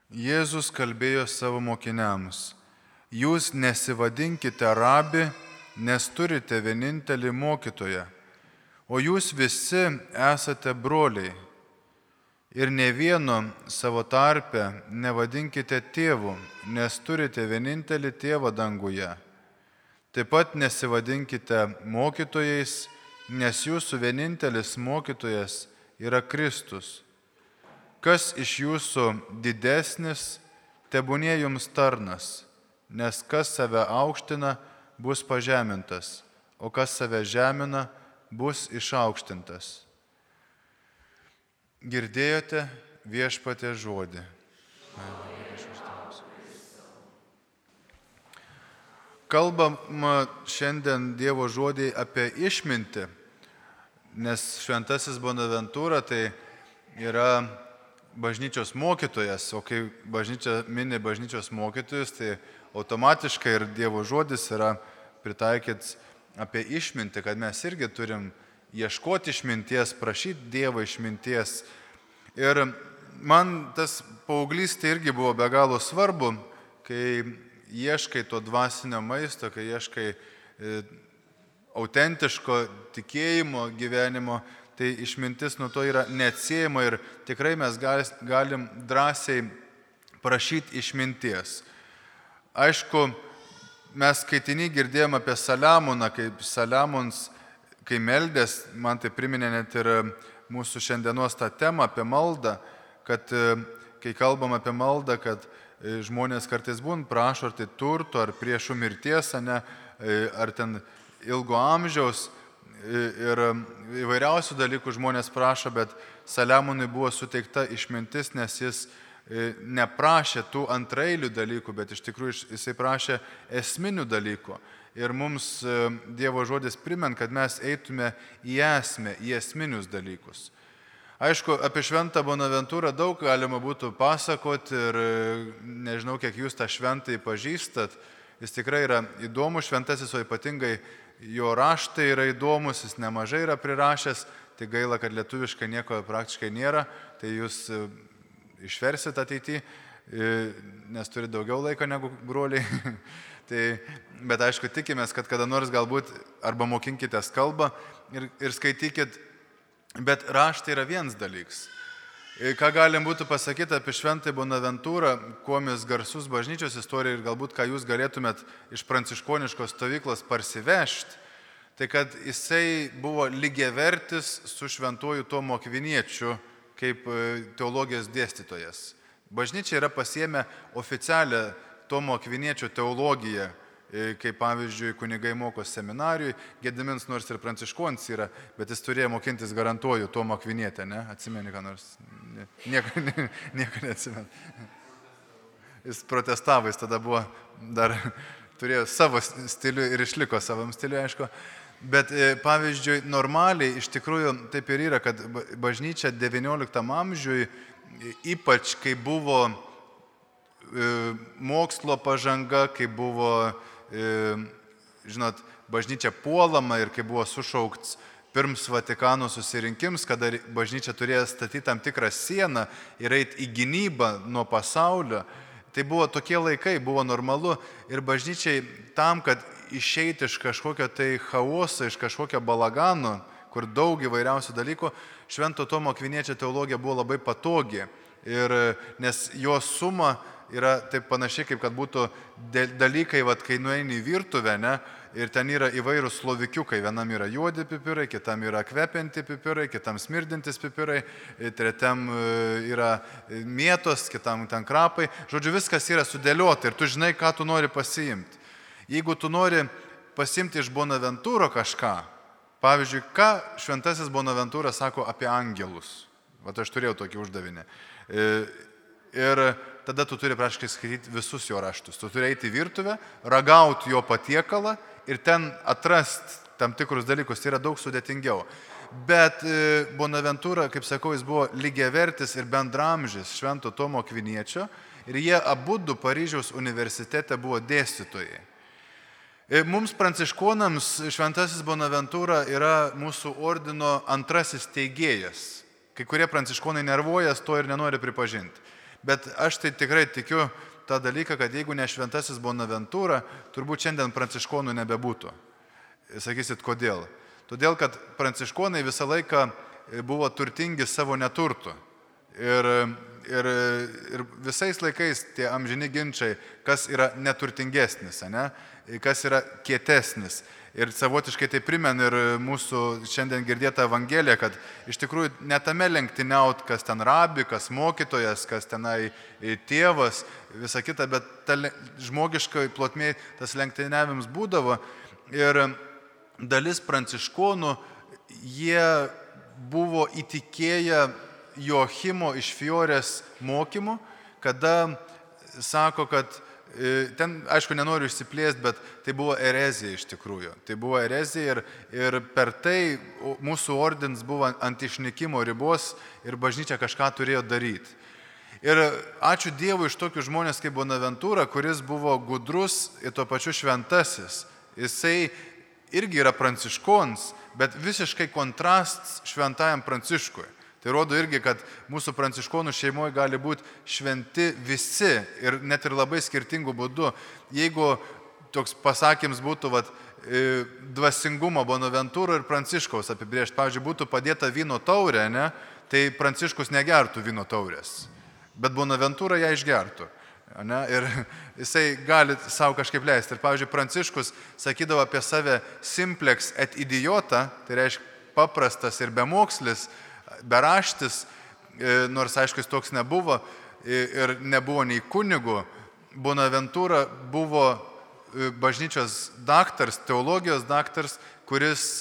Jėzus kalbėjo savo mokiniams: Jūs nesivadinkite rabi, nes turite vienintelį mokytoją, o jūs visi esate broliai. Ir ne vieno savo tarpe nevadinkite tėvu, nes turite vienintelį tėvą danguje. Taip pat nesivadinkite mokytojais, nes jūsų vienintelis mokytojas yra Kristus. Kas iš jūsų didesnis, tebūnie jums tarnas, nes kas save aukština, bus pažemintas, o kas save žemina, bus išaukštintas. Girdėjote Viešpaties žodį. Kalbama šiandien Dievo žodį apie išmintį, nes šventasis Bonaventūra tai yra bažnyčios mokytojas, o kai bažnyčia mini bažnyčios mokytojus, tai automatiškai ir Dievo žodis yra pritaikyts apie išmintį, kad mes irgi turim ieškoti išminties, prašyti Dievo išminties. Ir man tas paauglystė irgi buvo be galo svarbu, kai ieškai to dvasinio maisto, kai ieškai autentiško tikėjimo gyvenimo, tai išmintis nuo to yra neatsiejama ir tikrai mes galim drąsiai prašyti išminties. Aišku, mes skaitinį girdėjom apie Saliamoną, kaip Saliamons, kai meldės, man tai priminė net ir mūsų šiandienos tą temą apie maldą, kad kai kalbam apie maldą, kad žmonės kartais būn prašo ar tai turto, ar priešų mirties, ar ten ilgo amžiaus ir įvairiausių dalykų žmonės prašo, bet Saliamonui buvo suteikta išmintis, nes jis neprašė tų antrailių dalykų, bet iš tikrųjų jisai prašė esminių dalykų. Ir mums Dievo žodis primena, kad mes eitume į esmę, į esminius dalykus. Aišku, apie šventą Bonaventūrą daug galima būtų pasakoti ir nežinau, kiek jūs tą šventąjį pažįstat. Jis tikrai yra įdomus šventasis, o ypatingai jo raštai yra įdomus, jis nemažai yra prirašęs, tai gaila, kad lietuviškai nieko praktiškai nėra, tai jūs išversit ateityje, nes turi daugiau laiko negu broliai. Bet aišku, tikimės, kad kada nors galbūt arba mokinkitės kalbą ir skaitykit, bet raštai yra vienas dalykas. Ką galim būtų pasakyti apie šventąjį Bonaventūrą, kuo mes garsus bažnyčios istoriją ir galbūt ką jūs galėtumėt iš pranciškoniškos stovyklos parsivežti, tai kad jisai buvo lygiavertis su šventuoju Tomu Akviniečiu kaip teologijos dėstytojas. Bažnyčia yra pasiėmę oficialią Tomo Akviniečio teologiją, kaip pavyzdžiui kunigai moko seminarijui, Gediminas nors ir pranciškonis yra, bet jis turėjo mokintis, garantuoju, Tomo Akvinietę, ne? Atsimeni ką nors? Nieko neatsimeni. Jis protestavo, jis tada buvo, dar turėjo savo stilių ir išliko savam stiliu, aišku. Bet pavyzdžiui, normaliai iš tikrųjų taip ir yra, kad bažnyčia XIX amžiui, ypač kai buvo mokslo pažanga, kai buvo, žinot, bažnyčia puolama ir kai buvo sušaukts pirms Vatikano susirinkims, kada bažnyčia turėjo statyti tam tikrą sieną ir eiti į gynybą nuo pasaulio, tai buvo tokie laikai, buvo normalu ir bažnyčiai tam, kad išeiti iš kažkokio tai chaoso, iš kažkokio balagano, kur daug įvairiausių dalykų, švento Tomo Akviniečio teologija buvo labai patogi. Ir nes jo suma yra taip panašiai, kaip kad būtų dalykai, kai nueini į virtuvę, ne, ir ten yra įvairūs slovikiukai. Vienam yra juodi pipirai, kitam yra kvepianti pipirai, kitam smirdintis pipirai, trečiam yra mėtos, kitam ten krapai. Žodžiu, viskas yra sudėliota ir tu žinai, ką tu nori pasiimti. Jeigu tu nori pasiimti iš Bonaventūro kažką, pavyzdžiui, ką šventasis Bonaventūra sako apie angelus. Vat aš turėjau tokį uždavinį. Ir tada tu turi praškai skaityti visus jo raštus. Tu turi eiti į virtuvę, ragauti jo patiekalą ir ten atrasti tam tikrus dalykus. Tai yra daug sudėtingiau. Bet Bonaventūra, kaip sakau, jis buvo lygiavertis ir bendramžis švento Tomo Akviniečio ir jie abudu Paryžiaus universitete buvo dėstytojai. Mums pranciškonams šventasis Bonaventūra yra mūsų ordino antrasis teigėjas. Kai kurie pranciškonai nervuojas, to ir nenori pripažinti. Bet aš tai tikrai tikiu tą dalyką, kad jeigu ne šventasis Bonaventūra, turbūt šiandien pranciškonų nebebūtų. Sakysit, kodėl? Todėl, kad pranciškonai visą laiką buvo turtingi savo neturtu. Ir visais laikais tie amžini ginčiai, kas yra neturtingesnis, ne? Kas yra kietesnis. Ir savotiškai tai primena ir mūsų šiandien girdėta Evangelija, kad iš tikrųjų netame lenktyniaut, kas ten rabi, kas mokytojas, kas tenai tėvas, visa kita, bet ta žmogiškai plotmėj tas lenktyniavimas būdavo. Ir dalis pranciškonų, jie buvo įtikėję Joachimo iš Fiorės mokymu, kada sako, kad ten, aišku, nenoriu išsiplėsti, bet tai buvo erezija iš tikrųjų. Tai buvo erezija ir per tai mūsų ordinas buvo ant išnykimo ribos ir bažnyčia kažką turėjo daryti. Ir ačiū Dievui iš tokių žmonės kaip Bonaventūra, kuris buvo gudrus ir tuo pačiu šventasis. Jisai irgi yra pranciškons, bet visiškai kontrasts šventajam Pranciškui. Tai rodo irgi, kad mūsų pranciškonų šeimoje gali būti šventi visi ir net ir labai skirtingų būdų. Jeigu toks pasakymas būtų dvasingumo Bonaventūro ir Pranciškaus apibrėžti, pavyzdžiui, būtų padėta vyno taurė, ne, tai Pranciškus negertų vyno taurės, bet Bonaventūra ją išgertų. Ne, ir jisai gali savo kažkaip leisti. Ir, pavyzdžiui, Pranciškus sakydavo apie save simplex et idiota, tai reiškia paprastas ir bemokslis, beraštis, nors aišku jis toks nebuvo ir nebuvo nei kunigų. Bonaventūra buvo bažnyčios daktars, teologijos daktars, kuris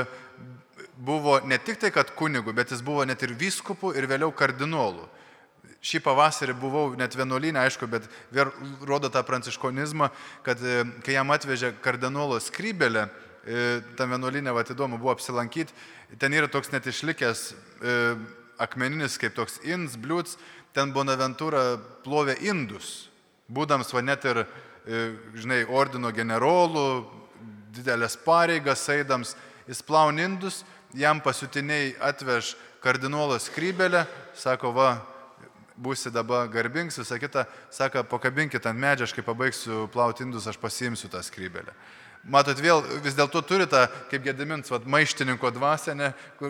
buvo ne tik tai, kad kunigų, bet jis buvo net ir vyskupų ir vėliau kardinolų. Šį pavasarį buvau net vienuolyne, aišku, bet vėl rodo tą pranciškonizmą, kad kai jam atvežė kardinolo skrybelę, tam vienuolyne, įdomu buvo apsilankyti, ten yra toks net išlikęs akmeninis, kaip toks ins, bliūts, ten Bonaventūra plovė indus, būdams net ir, žinai, ordino generolų, didelės pareigas eidams, jis plaun indus, jam pasiutiniai atveš kardinolo skrybelę, sako, būsi dabar garbings, visą kitą, sako, pakabinkit ant medžio, aš kai pabaigsiu plauti indus, aš pasiimsiu tą skrybelę. Matot, vėl vis dėlto turi tą, kaip Gedimins, maištininko dvasią, ne,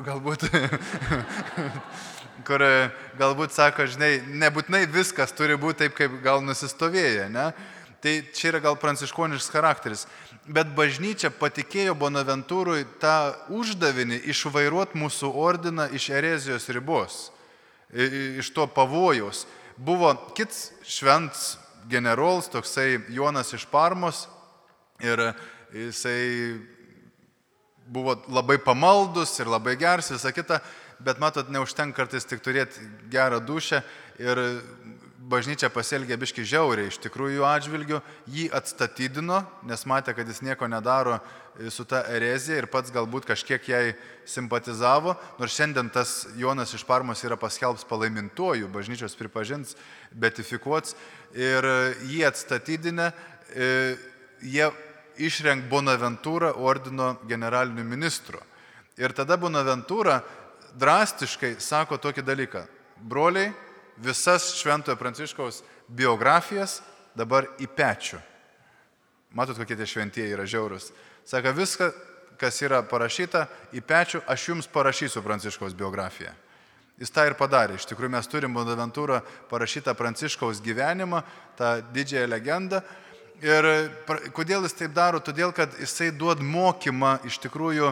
kur galbūt sako, žinai, nebūtinai viskas turi būti taip, kaip gal nusistovėję, ne. Tai čia yra gal pranciškoniškas charakteris. Bet bažnyčia patikėjo Bonaventūrui tą uždavinį išvairuoti mūsų ordiną iš erezijos ribos, iš to pavojaus. Buvo kits švents generolas, toksai Jonas iš Parmos, ir jisai buvo labai pamaldus ir labai geras, visą kitą, bet matot, neužtenka kartais tik turėti gerą dušę ir bažnyčia pasielgė biški žiauriai iš tikrųjų atžvilgių, jį atstatydino, nes matė, kad jis nieko nedaro su ta erezija ir pats galbūt kažkiek jai simpatizavo, nors šiandien tas Jonas iš Parmos yra paskelbs palaimintuoju, bažnyčios pripažins, betifikuots ir jį atstatydinę, jie išrenk Bonaventūrą ordino generaliniu ministru. Ir tada Bonaventūra drastiškai sako tokį dalyką. Broliai, visas Šventojo Pranciškaus biografijas dabar į pečių. Matot, kokie tie šventieji yra žiaurus. Sako, viską, kas yra parašyta į pečių, aš jums parašysiu Pranciškaus biografiją. Jis tą ir padarė. Iš tikrųjų, mes turim Bonaventūrą parašytą Pranciškaus gyvenimą, tą didžiąją legendą. Ir kodėl jis taip daro? Todėl, kad jisai duod mokymą, iš tikrųjų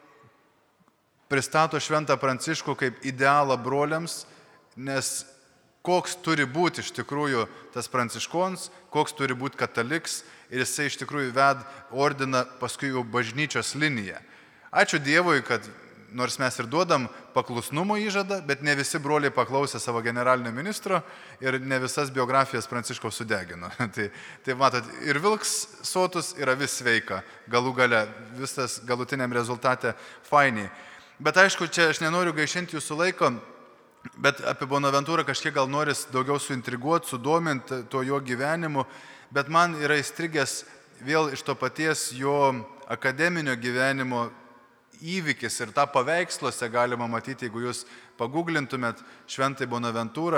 pristato Šventą Pranciškų kaip idealą broliams, nes koks turi būti iš tikrųjų tas pranciškons, koks turi būti kataliks ir jisai iš tikrųjų ved ordiną paskui jau bažnyčios liniją. Ačiū Dievui, kad nors mes ir duodam paklusnumo įžadą, bet ne visi broliai paklausė savo generalinio ministro ir ne visas biografijas Pranciškaus sudegino. Tai matot, ir vilks sotus, ir avis sveika, galų gale, visas galutiniam rezultate fainiai. Bet aišku, čia aš nenoriu gaišinti jūsų laiko, bet apie Bonaventūrą kažkiek gal noris daugiau suintriguoti, sudominti to jo gyvenimu, bet man yra įstrigęs vėl iš to paties jo akademinio gyvenimo įvykis ir tą paveiksluose galima matyti, jeigu jūs paguglintumėt Šventąjį Bonaventūrą,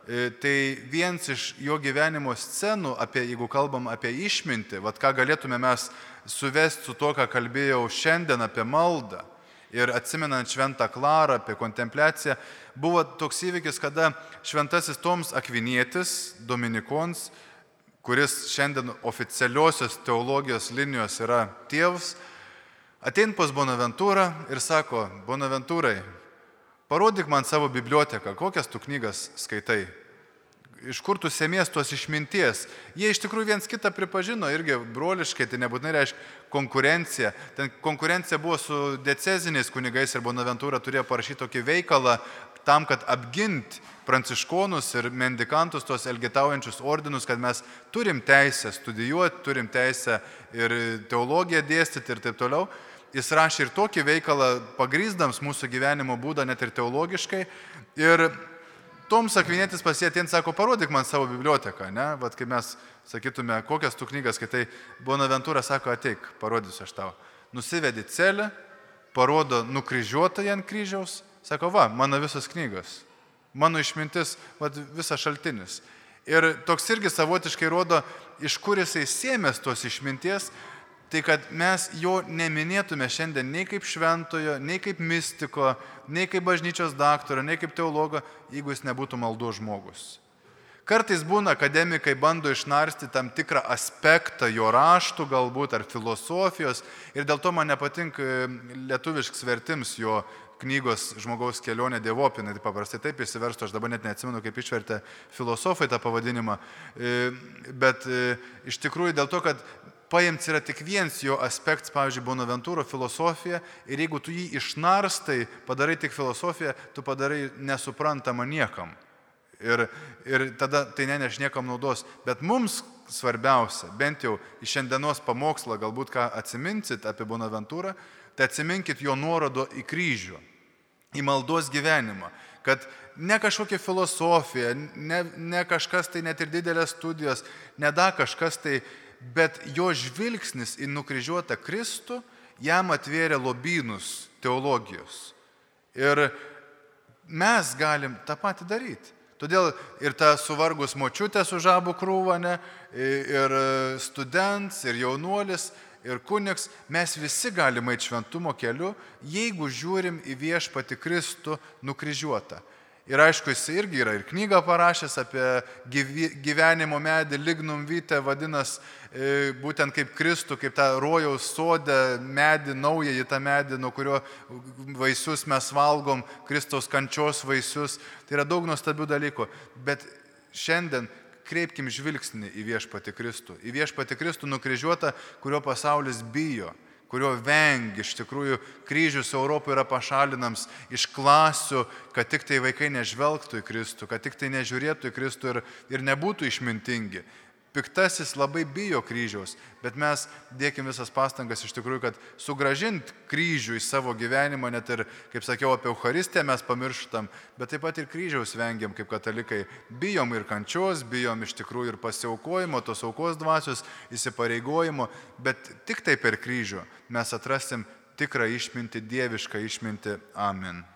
tai vienas iš jo gyvenimo scenų, jeigu kalbam apie išmintį, ką galėtume mes suvesti su to, ką kalbėjau šiandien apie maldą ir atsimenant Šventą Klarą, apie kontempliaciją, buvo toks įvykis, kada šventasis Tomas Akvinietis, dominikons, kuris šiandien oficialiosios teologijos linijos yra tėvas, ateina pas Bonaventūrą ir sako: Bonaventūrai, parodyk man savo biblioteką, kokias tu knygas skaitai, iš kur tu semies tos išminties. Jie iš tikrųjų viens kitą pripažino, irgi broliškai, tai nebūtinai reiškia konkurencija. Ten konkurencija buvo su dieceziniais kunigais ir Bonaventūra turėjo parašyti tokį veikalą tam, kad apginti pranciškonus ir mendikantus, tos elgetaujančius ordinus, kad mes turim teisę studijuoti, turim teisę ir teologiją dėstyti ir taip toliau. Jis rašė ir tokį veikalą, pagrįsdams mūsų gyvenimo būdą net ir teologiškai. Ir Tomas Akvinietis pasietin, sako: parodyk man savo biblioteką, ne? Vat kai mes sakytume, kokias tu knygas skaitai, Bonaventūra sako: ateik, parodysiu aš tau. Nusivedi celę, parodo nukryžiuotąjį ant kryžiaus, sako: mano visos knygos, mano išmintis, visas šaltinis. Ir toks irgi savotiškai rodo, iš kur jisai sėmės tos išminties. Tai kad mes jo neminėtume šiandien nei kaip šventojo, nei kaip mistiko, nei kaip bažnyčios daktaro, nei kaip teologo, jeigu jis nebūtų maldos žmogus. Kartais būna, akademikai bando išnarsti tam tikrą aspektą jo raštų galbūt ar filosofijos ir dėl to man nepatinka lietuviškas vertims jo knygos Žmogaus kelionė dievopinai, tai paprastai taip įsiverstų, aš dabar net neatsimenu, kaip išvertė filosofai tą pavadinimą, bet iš tikrųjų dėl to, kad paimts yra tik vienas jo aspektas, pavyzdžiui, Bonaventūro filosofija, ir jeigu tu jį išnarstai, padarai tik filosofiją, tu padarai nesuprantamą niekam. Ir tada tai neneš niekam naudos. Bet mums svarbiausia, bent jau iš šiandienos pamokslą, galbūt ką atsiminsit apie Bonaventūrą, tai atsiminkit jo nuorodo į kryžių, į maldos gyvenimą. Kad ne kažkokia filosofija, ne kažkas tai net ir didelės studijos, ne da kažkas tai, bet jo žvilgsnis į nukryžiuotą Kristų jam atvėrė lobynus teologijos. Ir mes galim tą patį daryti. Todėl ir ta suvargus močiutė su žabų krūva, ir students, ir jaunuolis, ir kunigs, mes visi galime eiti šventumo keliu, jeigu žiūrim į Viešpatį Kristų nukryžiuotą. Ir aišku, jis irgi yra ir knygą parašęs apie gyvenimo medį, lignum vitae, vadinas būtent kaip Kristų, kaip tą rojaus sodę medį, naująjį tą medį, nuo kurio vaisius mes valgom, Kristaus kančios vaisius. Tai yra daug nuostabių dalykų. Bet šiandien kreipkim žvilgsnį į Viešpatį Kristų. Į Viešpatį Kristų nukryžiuotą, kurio pasaulis bijo, kurio vengia. Iš tikrųjų, kryžius Europoje yra pašalinams iš klasių, kad tik tai vaikai nežvelgtų į Kristų, kad tik tai nežiūrėtų į Kristų ir nebūtų išmintingi. Piktasis labai bijo kryžiaus, bet mes dėkim visas pastangas iš tikrųjų, kad sugrąžint kryžių į savo gyvenimą, net ir, kaip sakiau, apie Eucharistiją mes pamirštam, bet taip pat ir kryžiaus vengiam kaip katalikai. Bijom ir kančios, bijom iš tikrųjų ir pasiaukojimo, tos aukos dvasios, įsipareigojimo, bet tik tai per kryžių mes atrasim tikrą išmintį, dievišką išmintį. Amen.